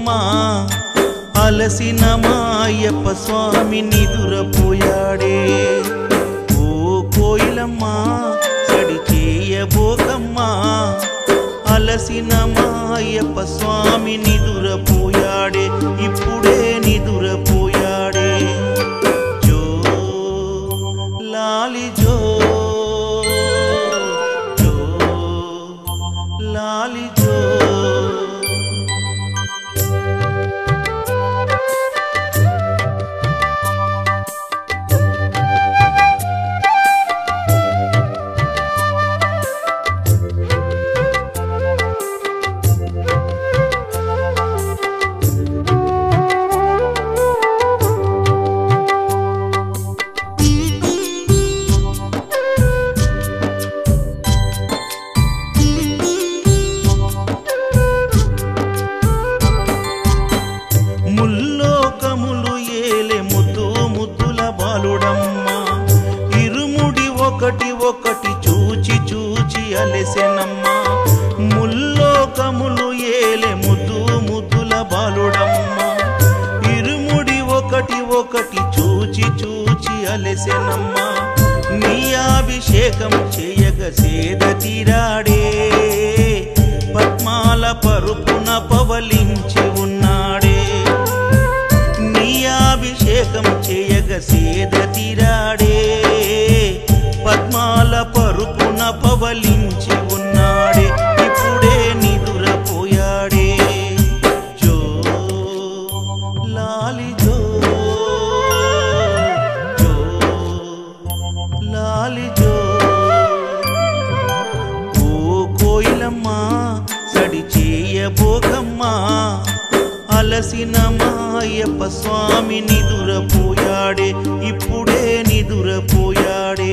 బోకమ్మా అలసిన మాయప్ప స్వామి నిదురపోయాడే ఓ కోయిలమ్మా సడి చేయబోకమ్మా అలసిన మాయప్ప స్వామి నిదురపోయాడే ఇప్పుడే నిదురపోయాడే జో లాలి జో జో లాలి జో ఒకటి చూచి చూచి అలెసెనమ్మా ముల్లోకములు ఏలే ముద్దు ముద్దుల బాలుడమ్మా ఇరుముడి ఒకటి చూచి చూచి అలెసెనమ్మా నీ అభిషేకం చేయగ సేద తీరాడే పద్మాల పరుపున పవలించి ఉన్నాడే నీ అభిషేకం చేయగ సేద తీరాడే పద్మాల పరుపున పవలించి ఉన్నాడే ఇప్పుడే నిదురపోయాడే జో లాలి జో జో లాలి జో ఓ కోయిలమ్మా సడి చేయబోకమ్మా అలసిన మాయప్ప స్వామి నిదురపోయాడే ఇప్పుడే నిదురపోయాడే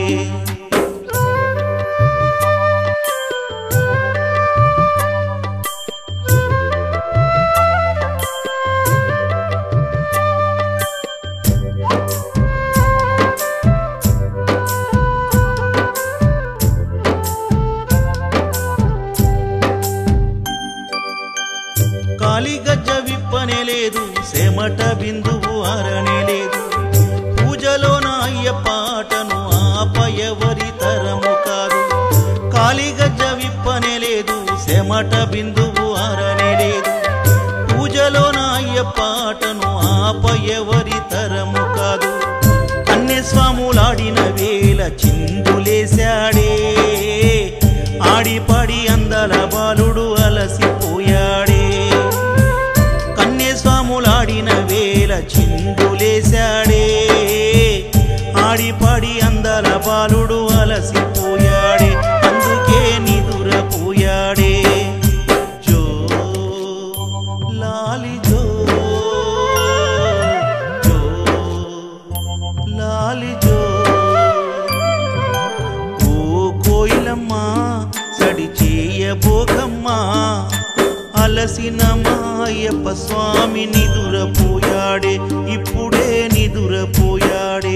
కాలి గజ్జ విప్పనే లేదు సేమట బిందువు ఆరనే లేదు పూజలో నా అయ్యపాటను ఆపయవరి తరము కాదు కాలి గజ్జ విప్పనే లేదు సేమట బిందువు ఆరనే లేదు పూజలో నా అయ్యపాటను ఆపయవరి తరము కాదు కన్యస్వాములాడిన వేళ చిందులేశాడే ఆడిపాడి అందల బాలుడు అలసిపోయాడే కన్యస్వాములాడిన వేళ చిందులేశాడే ఆడిపాడి అందల బాలుడు అలసిపోయాడే అందుకే నిదురపోయాడే జో లాలి జో జో లాలి జో ఓ కోయిలమ్మా సడి చేయబోకమ్మా అలసిన మాయప్ప స్వామి నిదురపోయాడే ఇప్పుడే నిదురపోయాడే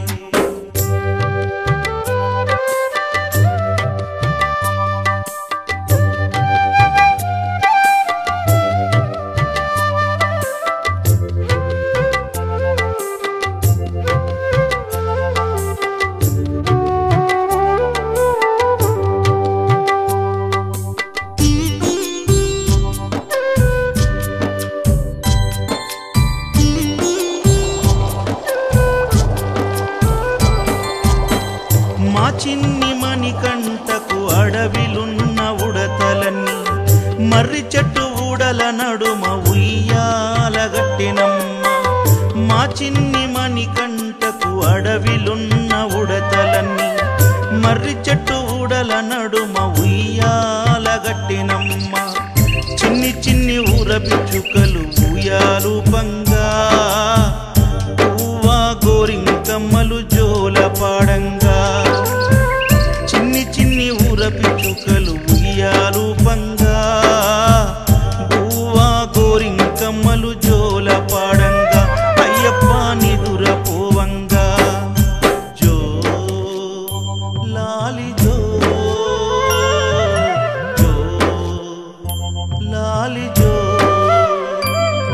మా చిన్ని మణికంఠకు అడవిలున్న ఉడతలన్నీ మర్రి చెట్టు ఊడల నడుమ ఉయ్యాలగట్టినమ్మ మా చిన్ని మణికంఠకు అడవిలున్న ఉడతలన్నీ మర్రి చెట్టు ఊడల నడుమ ఉయ్యాలగట్టినమ్మ చిన్ని చిన్ని ఊర పిచ్చుకలు ఉయ్యాలు పంగా పువ్వా గోరింకమ్మలు జోల పాడంగా చిన్ని చిన్ని ఊర పిచ్చుకలు ఉయ్యాలు పంగా పువ్వా గోరింకమ్మలు జోల పాడంగా అయ్యప్ప నిదురపోవంగా జో లాలి జో జో లాలి జో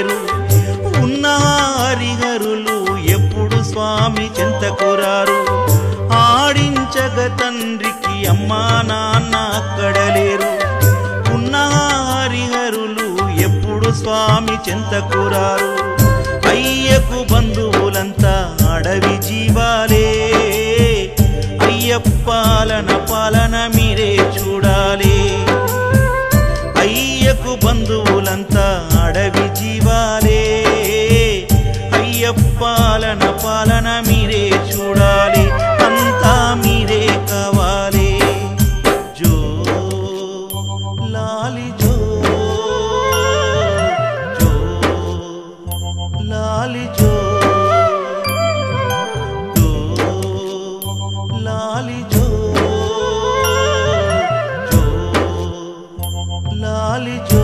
అక్కడలేరు. ఉన్న హరిహరులు ఎప్పుడు స్వామి చెంతకురారు. ఆడించగ తండ్రికి అమ్మా నాన్న అక్కడలేరు. ఉన్న హరిహరులు ఎప్పుడు స్వామి చెంతకురారు. అయ్యకు బంధువులంతా అడవి జీవాలే. అయ్యప్పాలన పాలన మీరే చూడాలి. అయ్యకు బంధువులంతా అడవి జీవాలే. అయ్యప్పాలన పాలన మీరే చూడాలి. అంతా మీరే కావాలి. జో లాలి జో జో లాలి జో జో లాలి జో జో లాలి జో.